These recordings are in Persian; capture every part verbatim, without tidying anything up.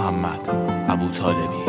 محمد ابوطالبی.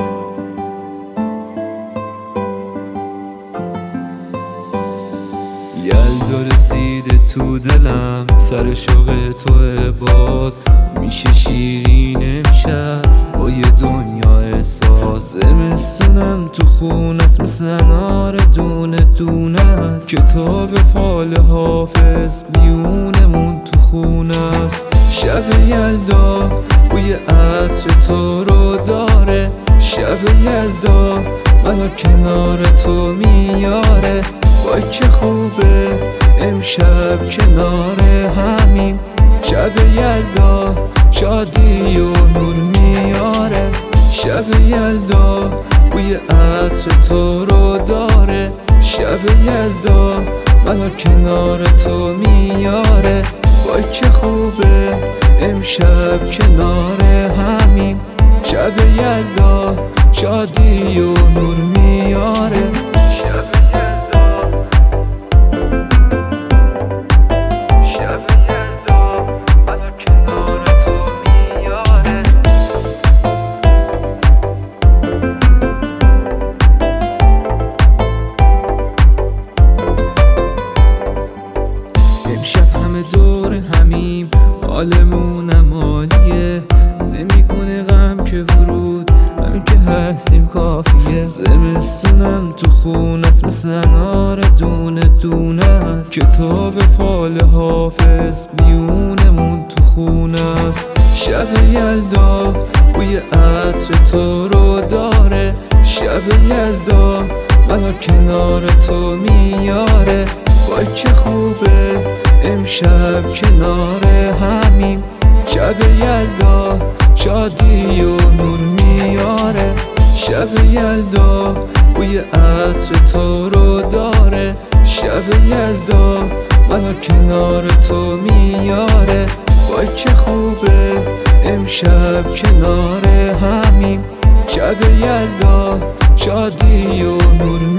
یلدا رسیده تو دلم، سر شوق توه باز میشه شیرین امشب با یه دنیا احساس. زمستونم تو خونست مثل انار دونه دونه است، کتاب فال حافظ میونمون تو خونست. شب یلدا بوی عطر تو رو داره، شب یلدا منو کنار تو میاره. وای که خوبه امشب کنار همیم، شب یلدا شادی و نور میاره. شب یلدا بوی عطر تو رو داره، شب یلدا منو کنار تو میاره. وای که خوبه امشب کنار همیم، شب یلدا شادی و نور میاره. دور همیم حالمونم عالیه، نمیکنه غم که ورود، همین که هستیم کافیه. زمستونم تو خونست مثل انار دونه دونه است، کتاب فال حافظ میونمون تو خونست. شب یلدا بوی عطر تو رو داره، شب یلدا منو کنار تو میاره. وای که خوبه امشب کنار همیم، شب یلدا شادی و نور میاره. شب یلدا بوی عطر تو رو داره، شب یلدا منو کنار تو میاره. وای که خوبه امشب کنار همیم، شب یلدا شادی و نور میاره.